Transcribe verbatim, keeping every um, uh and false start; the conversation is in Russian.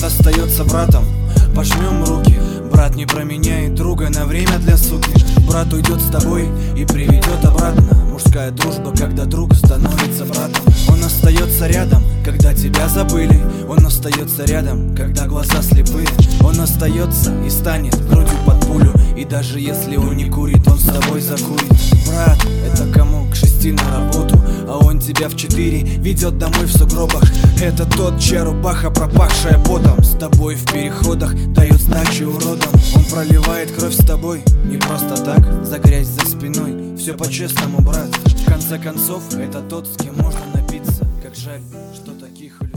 Брат остается братом, пожмем руки. Брат не променяет друга на время для суки. Брат уйдет с тобой и приведет обратно. Мужская дружба, когда друг становится братом. Он остается рядом, когда тебя забыли. Он остается рядом, когда глаза слепые. Он остается и станет грудью под пулю. И даже если он не курит, он с тобой закурит. Брат, это кому к шести на работу, а он тебя в четыре ведет домой в сугробах. Это тот, чья рубаха, пропахшая потом, с тобой в переходах дает сдачи уродам. Он проливает кровь с тобой не просто так, за грязь за спиной. Все по-честному, брат. В конце концов, это тот, с кем можно напиться. Как жаль, что таких людей